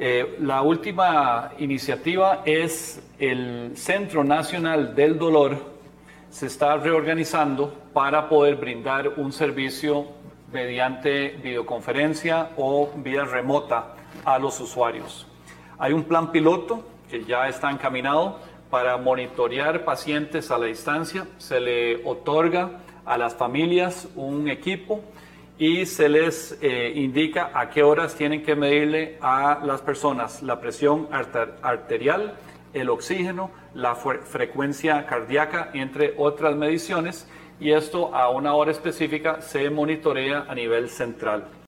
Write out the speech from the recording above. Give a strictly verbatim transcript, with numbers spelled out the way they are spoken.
Eh, la última iniciativa es el Centro Nacional del Dolor. Se está reorganizando para poder brindar un servicio mediante videoconferencia o vía remota a los usuarios. Hay un plan piloto que ya está encaminado para monitorear pacientes a la distancia. Se le otorga a las familias un equipo y se les eh, indica a qué horas tienen que medirle a las personas la presión arter- arterial, el oxígeno, la fre- frecuencia cardíaca, entre otras mediciones, y esto a una hora específica se monitorea a nivel central.